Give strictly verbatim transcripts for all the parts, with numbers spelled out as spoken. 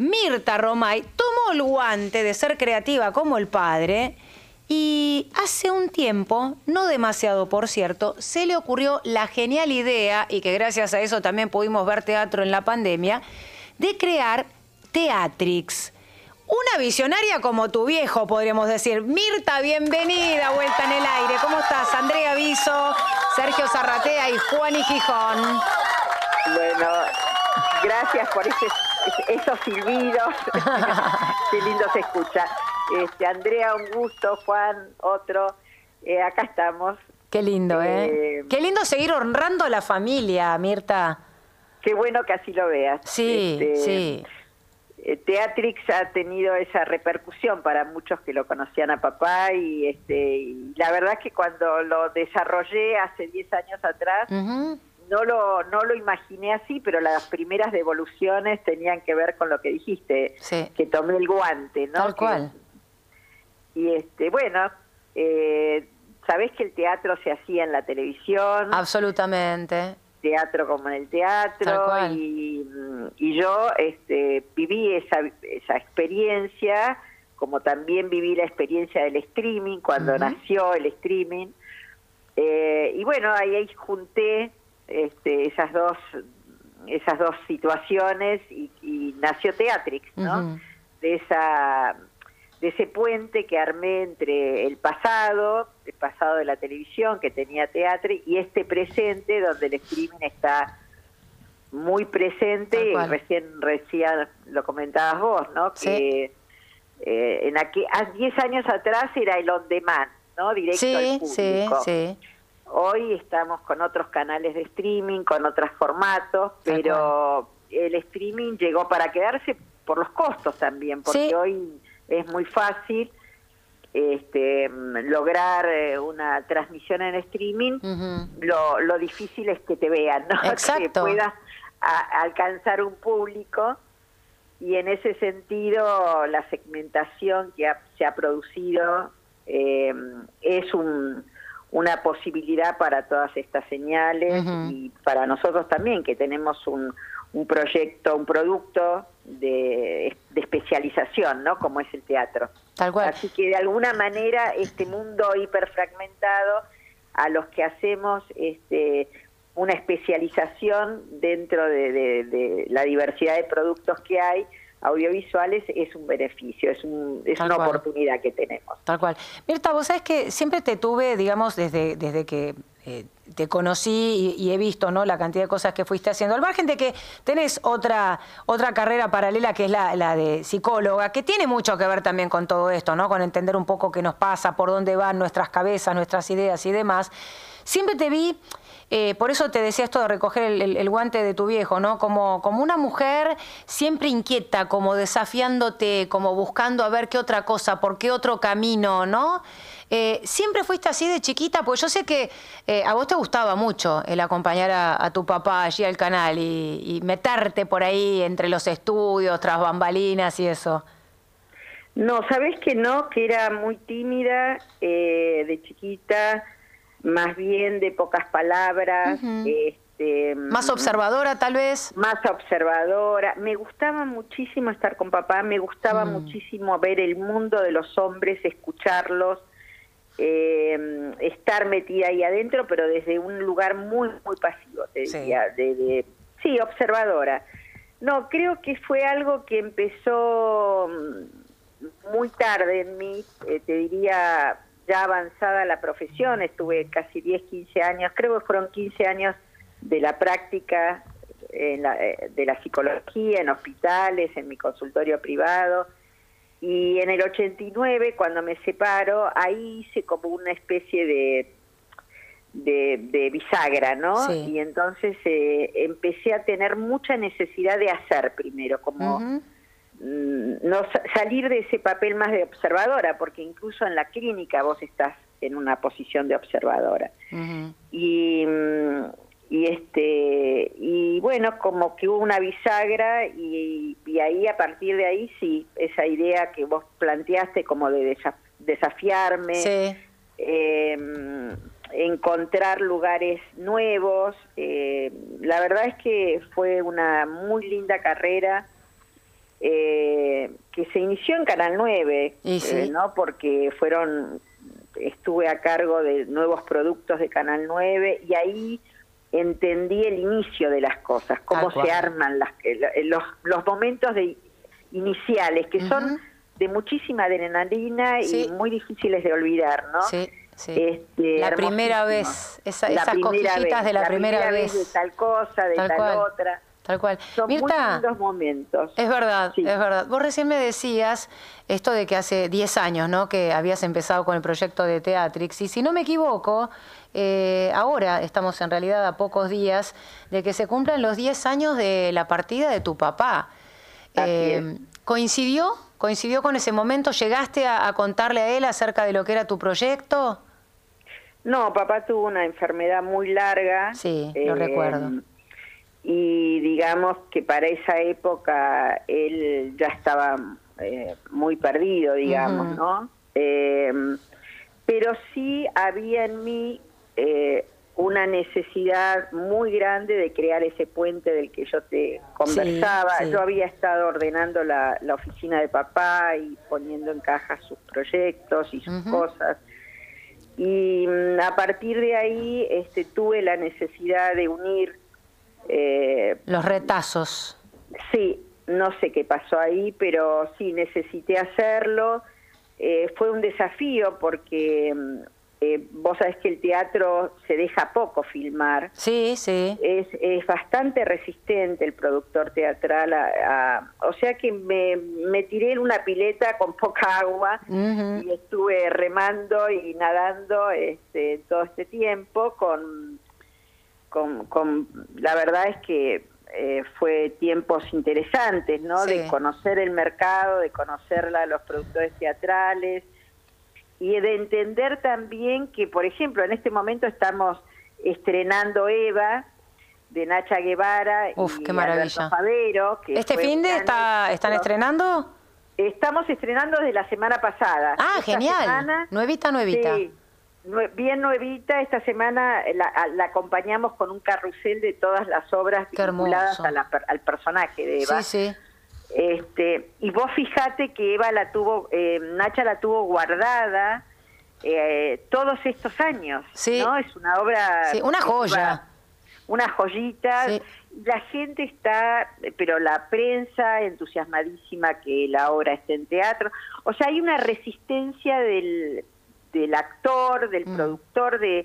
Mirta Romay tomó el guante de ser creativa como el padre y hace un tiempo, no demasiado por cierto, se le ocurrió la genial idea, y que gracias a eso también pudimos ver teatro en la pandemia, de crear Teatrix. Una visionaria como tu viejo, podríamos decir. Mirta, bienvenida, Vuelta en el Aire. ¿Cómo estás? Andrea Viso, Sergio Zarratea y Juani Gijón. Bueno, gracias por ese, esos silbidos. Qué lindo se escucha. Este, Andrea, un gusto. Juan, otro. Eh, acá estamos. Qué lindo, ¿eh? ¿eh? Qué lindo seguir honrando a la familia, Mirta. Qué bueno que así lo veas. Sí, este, sí. Teatrix ha tenido esa repercusión para muchos que lo conocían a papá y, este, y la verdad es que cuando lo desarrollé hace diez años atrás, uh-huh. no, lo, no lo imaginé así, pero las primeras devoluciones tenían que ver con lo que dijiste, sí. que tomé el guante, ¿no? Tal cual. Que, y este, bueno, eh, sabés que el teatro se hacía en la televisión. Absolutamente. Teatro como en el teatro y, y yo este, viví esa, esa experiencia, como también viví la experiencia del streaming cuando uh-huh. nació el streaming, eh, y bueno, ahí, ahí junté este, esas dos esas dos situaciones y, y nació Teatrix, ¿no? Uh-huh. de esa de ese puente que armé entre el pasado, el pasado de la televisión que tenía teatro y este presente donde el streaming está muy presente y recién recién lo comentabas vos, ¿no? Sí. Que eh, en aquel, hace diez años atrás era el on demand, ¿no? Directo sí, al público. Sí, sí. Hoy estamos con otros canales de streaming, con otros formatos, pero el streaming llegó para quedarse por los costos también, porque sí. hoy es muy fácil este, lograr una transmisión en streaming, uh-huh. lo, lo difícil es que te vean, ¿no? Exacto. Que puedas a, alcanzar un público, y en ese sentido la segmentación que ha, se ha producido eh, es un, una posibilidad para todas estas señales, uh-huh. y para nosotros también, que tenemos un un proyecto, un producto de, de especialización, ¿no? Como es el teatro. Tal cual. Así que de alguna manera este mundo hiperfragmentado, a los que hacemos este una especialización dentro de, de, de la diversidad de productos que hay audiovisuales, es un beneficio, es, un, es una cual. oportunidad que tenemos. Tal cual. Mirta, vos sabés que siempre te tuve, digamos, desde, desde que eh, te conocí y, y he visto, ¿no?, la cantidad de cosas que fuiste haciendo, al margen de que tenés otra, otra carrera paralela que es la, la de psicóloga, que tiene mucho que ver también con todo esto, ¿no?, con entender un poco qué nos pasa, por dónde van nuestras cabezas, nuestras ideas y demás. Siempre te vi... Eh, por eso te decía esto de recoger el, el, el guante de tu viejo, ¿no? Como, como una mujer siempre inquieta, como desafiándote, como buscando a ver qué otra cosa, por qué otro camino, ¿no? Eh, ¿Siempre fuiste así de chiquita? Pues yo sé que eh, a vos te gustaba mucho el acompañar a, a tu papá allí al canal y, y meterte por ahí entre los estudios, tras bambalinas y eso. No, ¿sabés que no? Que era muy tímida eh, de chiquita, más bien de pocas palabras. Uh-huh. este, ¿Más observadora, tal vez? Más observadora. Me gustaba muchísimo estar con papá, me gustaba mm. muchísimo ver el mundo de los hombres, escucharlos, eh, estar metida ahí adentro, pero desde un lugar muy, muy pasivo, te diría. Sí, de, de, sí observadora. No, creo que fue algo que empezó muy tarde en mí, eh, te diría... ya avanzada la profesión, estuve casi diez, quince años, creo que fueron quince años de la práctica en la, de la psicología en hospitales, en mi consultorio privado, y en el ochenta y nueve, cuando me separo, ahí hice como una especie de, de, de bisagra, ¿no? Sí. Y entonces eh, empecé a tener mucha necesidad de hacer primero, como... Uh-huh. no salir de ese papel más de observadora, porque incluso en la clínica vos estás en una posición de observadora. Uh-huh. y, y este y bueno, como que hubo una bisagra y, y ahí, a partir de ahí, sí, esa idea que vos planteaste como de desafiarme, sí. eh, encontrar lugares nuevos, eh, la verdad es que fue una muy linda carrera. Eh, que se inició en Canal nueve, ¿Y sí? eh, ¿no? Porque fueron, estuve a cargo de nuevos productos de Canal nueve y ahí entendí el inicio de las cosas, cómo se arman las, los, los momentos de iniciales, que uh-huh. son de muchísima adrenalina sí. y muy difíciles de olvidar, ¿no? Sí, sí. Este, la primera vez, esa, la esas cosquillitas vez, de la, la primera, primera vez. vez de tal cosa, de tal, tal cual, otra. Tal cual. Son Mirta, muy lindos momentos. Es verdad, sí. es verdad. Vos recién me decías esto de que hace diez años, ¿no?, que habías empezado con el proyecto de Teatrix, y si no me equivoco, eh, ahora estamos en realidad a pocos días de que se cumplan los diez años de la partida de tu papá. Eh, ¿Coincidió? ¿Coincidió con ese momento? ¿Llegaste a, a contarle a él acerca de lo que era tu proyecto? No, papá tuvo una enfermedad muy larga. Sí, lo eh, recuerdo. Y digamos que para esa época él ya estaba eh, muy perdido, digamos, uh-huh. ¿no? Eh, pero sí había en mí eh, una necesidad muy grande de crear ese puente del que yo te conversaba. Sí, sí. Yo había estado ordenando la, la oficina de papá y poniendo en caja sus proyectos y sus uh-huh. cosas. Y a partir de ahí este, tuve la necesidad de unir Eh, los retazos. Sí, no sé qué pasó ahí, pero sí, necesité hacerlo. Eh, fue un desafío porque eh, vos sabés que el teatro se deja poco filmar. Sí, sí. Es, es bastante resistente el productor teatral. A, a, o sea que me, me tiré en una pileta con poca agua uh-huh. y estuve remando y nadando este, todo este tiempo con... Con, con, la verdad es que eh, fue tiempos interesantes, ¿no? Sí. De conocer el mercado, de conocer a los productores teatrales y de entender también que, por ejemplo, en este momento estamos estrenando Eva de Nacha Guevara Uf, y qué maravilla. Alberto Favero. Que ¿Este fin de está, están estrenando? Estamos estrenando desde la semana pasada. Ah, Esta genial. Semana, nuevita, nuevita. Sí. Bien nuevita, esta semana la, la acompañamos con un carrusel de todas las obras Qué vinculadas a la, al personaje de Eva. Sí, sí. Este, y vos fijate que Eva la tuvo, eh, Nacha la tuvo guardada eh, todos estos años, sí. ¿no? Es una obra... Sí, una joya. Una joyita. Sí. La gente está, pero la prensa entusiasmadísima que la obra esté en teatro. O sea, hay una resistencia del... del actor, del mm. productor, de,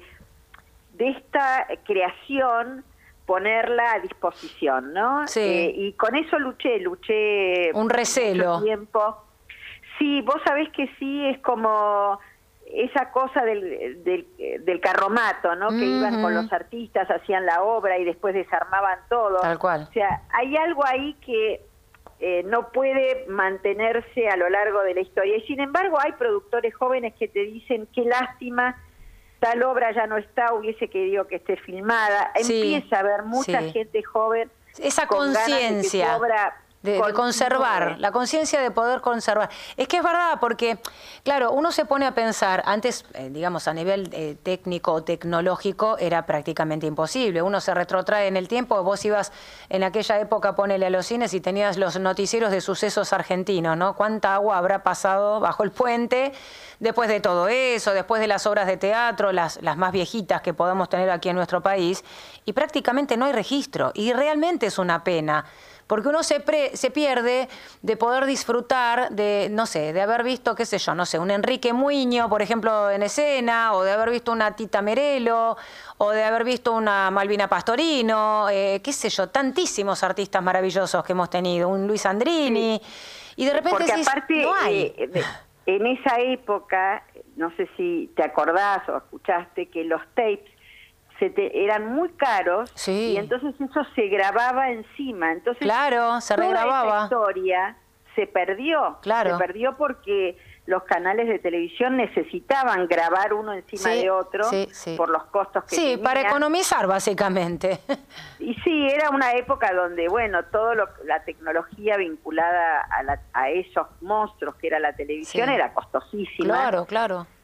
de esta creación, ponerla a disposición, ¿no? Sí. Eh, y con eso luché, luché... Un recelo. Mucho tiempo. Sí, vos sabés que sí, es como esa cosa del, del, del carromato, ¿no? Mm-hmm. Que iban con los artistas, hacían la obra y después desarmaban todo. Tal cual. O sea, hay algo ahí que... Eh, no puede mantenerse a lo largo de la historia. Y sin embargo hay productores jóvenes que te dicen qué lástima, tal obra ya no está, hubiese querido que esté filmada. Sí, Empieza a haber mucha sí. gente joven. Esa conciencia de, de conservar, la conciencia de poder conservar. Es que es verdad, porque, claro, uno se pone a pensar, antes, eh, digamos, a nivel eh, técnico o tecnológico, era prácticamente imposible. Uno se retrotrae en el tiempo, vos ibas en aquella época, ponele a los cines y tenías los noticieros de sucesos argentinos, ¿no? ¿Cuánta agua habrá pasado bajo el puente después de todo eso, después de las obras de teatro, las, las más viejitas que podamos tener aquí en nuestro país? Y prácticamente no hay registro, y realmente es una pena. Porque uno se, pre, se pierde de poder disfrutar de, no sé, de haber visto, qué sé yo, no sé, un Enrique Muiño, por ejemplo, en escena, o de haber visto una Tita Merelo, o de haber visto una Malvina Pastorino, eh, qué sé yo, tantísimos artistas maravillosos que hemos tenido, un Luis Andrini, sí. Y de repente Porque decís, aparte, no hay. Eh, en esa época, no sé si te acordás o escuchaste, que los tapes Se te, eran muy caros, sí. Y entonces eso se grababa encima. Entonces, claro, se regrababa. Toda esa historia se perdió. Claro. Se perdió porque los canales de televisión necesitaban grabar uno encima sí, de otro sí, sí. por los costos que sí, tenían. Sí, para economizar, básicamente. Y sí, era una época donde, bueno, todo lo, la tecnología vinculada a, la, a esos monstruos que era la televisión sí. era costosísima. Claro, claro.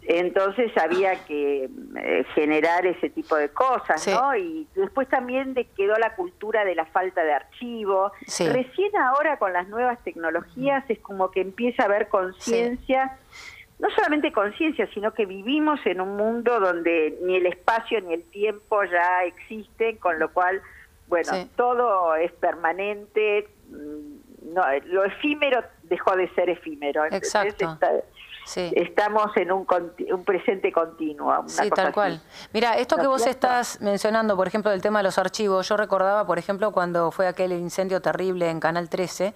Entonces había que eh, generar ese tipo de cosas, sí. ¿no? Y después también de quedó la cultura de la falta de archivo. Sí. Recién ahora con las nuevas tecnologías es como que empieza a haber conciencia, sí. no solamente conciencia, sino que vivimos en un mundo donde ni el espacio ni el tiempo ya existen, con lo cual, bueno, sí. todo es permanente, no, lo efímero dejó de ser efímero. Exacto. Está, sí. Estamos en un, un presente continuo. Una sí, cosa tal así. cual. Mira, esto ¿No que vos cierto? estás mencionando, por ejemplo, del tema de los archivos, yo recordaba, por ejemplo, cuando fue aquel incendio terrible en Canal trece,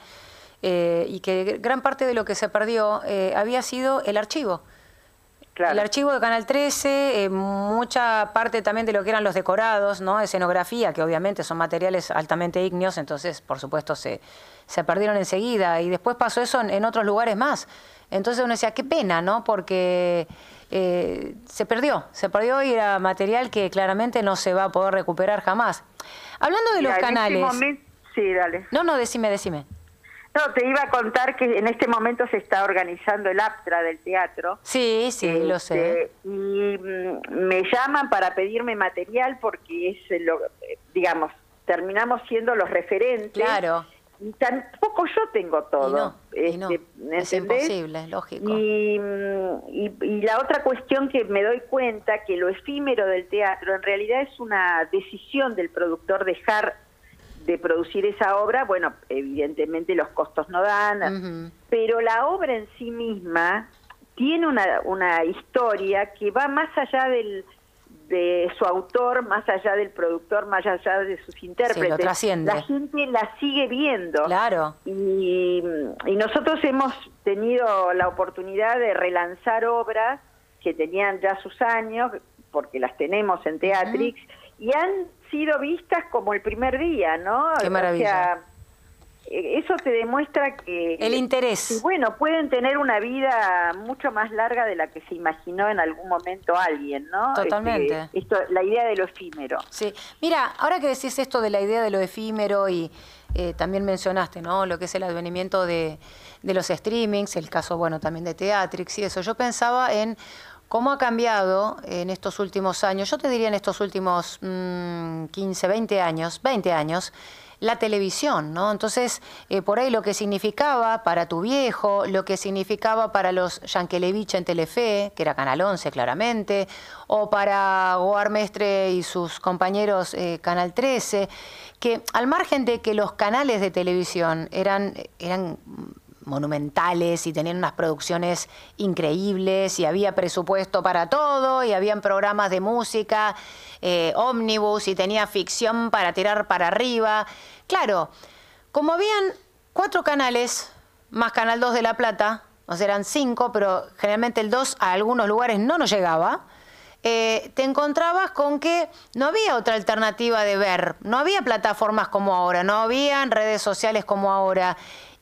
eh, y que gran parte de lo que se perdió eh, había sido el archivo. Claro. El archivo de Canal trece, eh, mucha parte también de lo que eran los decorados, ¿no? Escenografía, que obviamente son materiales altamente ígneos, entonces, por supuesto, se, se perdieron enseguida. Y después pasó eso en, en otros lugares más. Entonces uno decía, qué pena, ¿no? Porque eh, se perdió, se perdió y era material que claramente no se va a poder recuperar jamás. Hablando de Mira, los canales... En este momento, sí, dale. No, no, decime, decime. No, te iba a contar que en este momento se está organizando el APTRA del teatro. Sí, sí, eh, lo sé. Y mm, me llaman para pedirme material porque es, lo, digamos, terminamos siendo los referentes. Claro. Y tampoco yo tengo todo. Y no, este, y no. Es imposible, lógico. Y, y, y la otra cuestión que me doy cuenta, que lo efímero del teatro en realidad es una decisión del productor dejar de producir esa obra. Bueno, evidentemente los costos no dan, uh-huh. pero la obra en sí misma tiene una, una historia que va más allá del, de su autor, más allá del productor, más allá de sus intérpretes. Sí, lo trasciende. La gente la sigue viendo. Claro. Y, y nosotros hemos tenido la oportunidad de relanzar obras que tenían ya sus años, porque las tenemos en Teatrix, uh-huh. y han sido vistas como el primer día, ¿no? Qué maravilla. O sea, eso te demuestra que... El interés. Y bueno, pueden tener una vida mucho más larga de la que se imaginó en algún momento alguien, ¿no? Totalmente. Este, esto, la idea de lo efímero. Sí. Mira, ahora que decís esto de la idea de lo efímero y eh, también mencionaste, ¿no? Lo que es el advenimiento de, de los streamings, el caso, bueno, también de Teatrix y eso. Yo pensaba en cómo ha cambiado en estos últimos años, yo te diría en estos últimos mmm, quince, veinte años, veinte años, la televisión, ¿no? Entonces, eh, por ahí lo que significaba para tu viejo, lo que significaba para los Yankelevich en Telefe, que era Canal once claramente, o para Goar Mestre y sus compañeros eh, Canal trece, que al margen de que los canales de televisión eran... eran monumentales y tenían unas producciones increíbles y había presupuesto para todo y habían programas de música, eh, ómnibus y tenía ficción para tirar para arriba. Claro, como habían cuatro canales, más Canal dos de La Plata, o sea, eran cinco, pero generalmente el dos a algunos lugares no nos llegaba, eh, te encontrabas con que no había otra alternativa de ver, no había plataformas como ahora, no había redes sociales como ahora.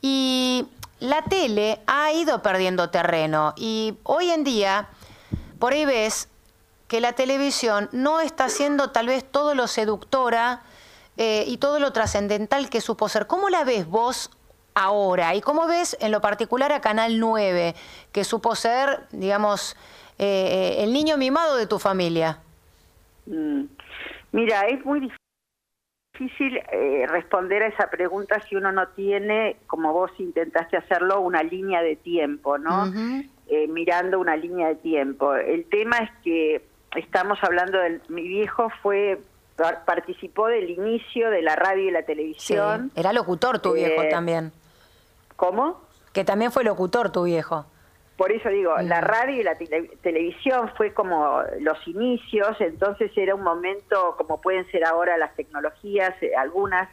Y la tele ha ido perdiendo terreno y hoy en día, por ahí ves que la televisión no está siendo tal vez todo lo seductora eh, y todo lo trascendental que supo ser. ¿Cómo la ves vos ahora? ¿Y cómo ves en lo particular a Canal nueve, que supo ser, digamos, eh, el niño mimado de tu familia? Mm. Mira, es muy difícil. difícil eh, responder a esa pregunta si uno no tiene, como vos intentaste hacerlo, una línea de tiempo, ¿no? Uh-huh. eh, mirando una línea de tiempo. El tema es que estamos hablando de... Mi viejo fue participó del inicio de la radio y la televisión. Sí. Era locutor tu viejo eh, también. ¿Cómo? Que también fue locutor tu viejo. Por eso digo, mm. la radio y la tele televisión fue como los inicios, entonces era un momento, como pueden ser ahora las tecnologías, eh, algunas,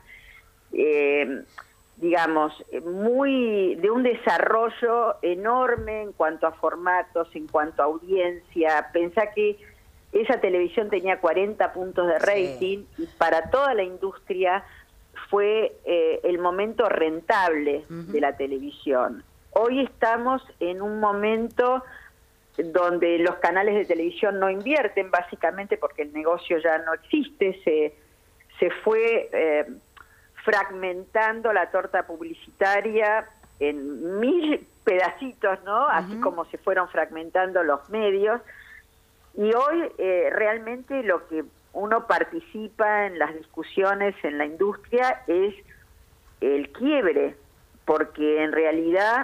eh, digamos, muy de un desarrollo enorme en cuanto a formatos, en cuanto a audiencia. Pensá que esa televisión tenía cuarenta puntos de rating, sí. y para toda la industria fue eh, el momento rentable uh-huh. de la televisión. Hoy estamos en un momento donde los canales de televisión no invierten, básicamente porque el negocio ya no existe, se, se fue eh, fragmentando la torta publicitaria en mil pedacitos, ¿no? Uh-huh. Así como se fueron fragmentando los medios. Y hoy eh, realmente lo que uno participa en las discusiones en la industria es el quiebre, porque en realidad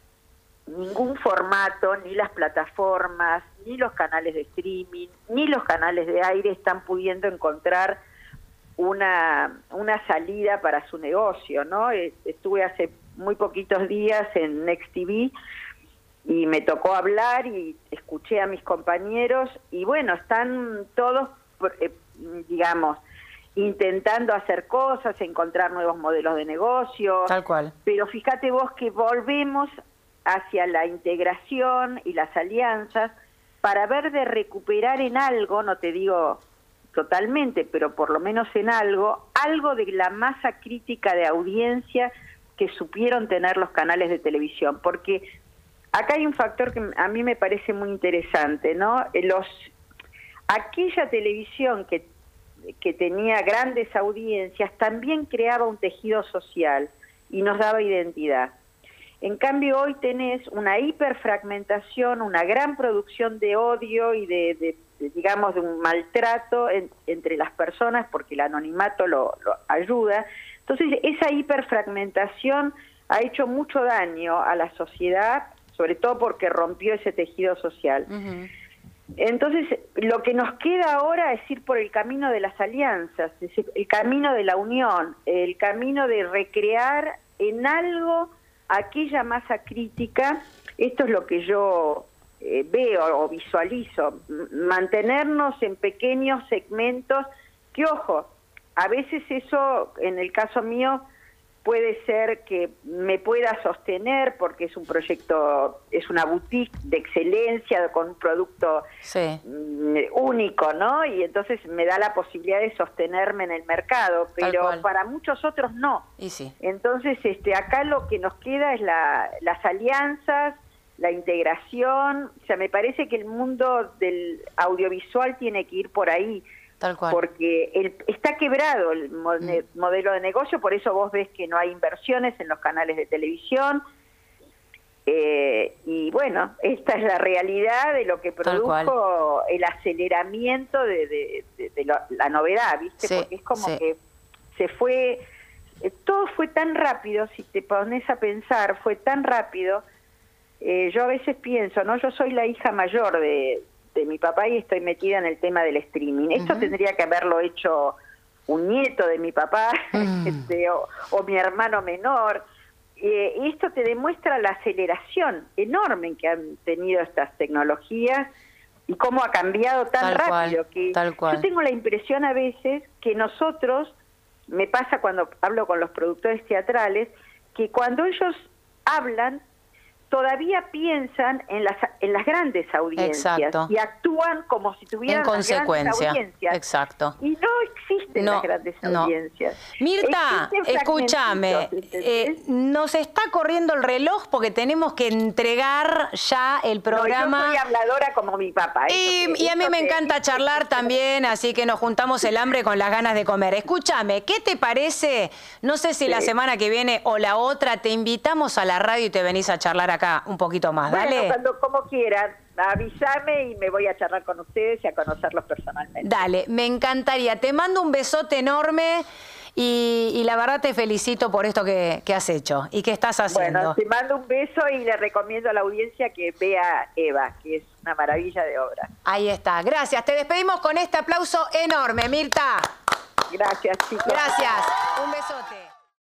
ningún formato, ni las plataformas, ni los canales de streaming, ni los canales de aire están pudiendo encontrar una, una salida para su negocio, ¿no? Estuve hace muy poquitos días en Next T V y me tocó hablar y escuché a mis compañeros y bueno, están todos, eh, digamos, intentando hacer cosas, encontrar nuevos modelos de negocio. Tal cual. Pero fíjate vos que volvemos hacia la integración y las alianzas para ver de recuperar en algo, no te digo totalmente, pero por lo menos en algo, algo de la masa crítica de audiencia que supieron tener los canales de televisión, porque acá hay un factor que a mí me parece muy interesante, ¿no? Los, aquella televisión que, que tenía grandes audiencias también creaba un tejido social y nos daba identidad. En cambio, hoy tenés una hiperfragmentación, una gran producción de odio y de, de, de digamos, de un maltrato en, entre las personas, porque el anonimato lo, lo ayuda. Entonces, esa hiperfragmentación ha hecho mucho daño a la sociedad, sobre todo porque rompió ese tejido social. Uh-huh. Entonces, lo que nos queda ahora es ir por el camino de las alianzas, es decir, el camino de la unión, el camino de recrear en algo aquella masa crítica. Esto es lo que yo eh, veo o visualizo, mantenernos en pequeños segmentos que, ojo, a veces eso, en el caso mío, puede ser que me pueda sostener porque es un proyecto, es una boutique de excelencia con un producto sí. único, ¿no? Y entonces me da la posibilidad de sostenerme en el mercado, pero para muchos otros no. Y sí. Entonces, este, acá lo que nos queda es la, las alianzas, la integración. O sea, me parece que el mundo del audiovisual tiene que ir por ahí. Tal cual. Porque el, está quebrado el mod- mm. modelo de negocio, por eso vos ves que no hay inversiones en los canales de televisión. Eh, y bueno, esta es la realidad de lo que produjo el aceleramiento de, de, de, de lo, la novedad, ¿viste? Sí, porque es como sí. que se fue, eh, todo fue tan rápido, si te pones a pensar, fue tan rápido. Eh, yo a veces pienso, ¿no? Yo soy la hija mayor de... de mi papá y estoy metida en el tema del streaming. Esto uh-huh. tendría que haberlo hecho un nieto de mi papá uh-huh. este, o, o mi hermano menor. Eh, y esto te demuestra la aceleración enorme que han tenido estas tecnologías y cómo ha cambiado tan tal rápido. Cual, que tal cual. Yo tengo la impresión a veces que nosotros, me pasa cuando hablo con los productores teatrales, que cuando ellos hablan, todavía piensan en las en las grandes audiencias. Exacto. Y actúan como si tuvieran en consecuencia. Las grandes audiencias. Exacto. Y no existen no, las grandes no. audiencias. Mirta, escúchame, eh, nos está corriendo el reloj porque tenemos que entregar ya el programa. No, yo soy habladora como mi papá. Y, que, y a mí me encanta charlar también, así que nos juntamos el hambre con las ganas de comer. Escúchame, ¿qué te parece? No sé si sí. la semana que viene o la otra te invitamos a la radio y te venís a charlar acá un poquito más, bueno, dale. Cuando, como quieran, avísame y me voy a charlar con ustedes y a conocerlos personalmente. Dale, me encantaría. Te mando un besote enorme y, y la verdad te felicito por esto que, que has hecho y que estás haciendo. Bueno, te mando un beso y le recomiendo a la audiencia que vea Eva, que es una maravilla de obra. Ahí está, gracias. Te despedimos con este aplauso enorme, Mirta. Gracias, chicos. Gracias, un besote.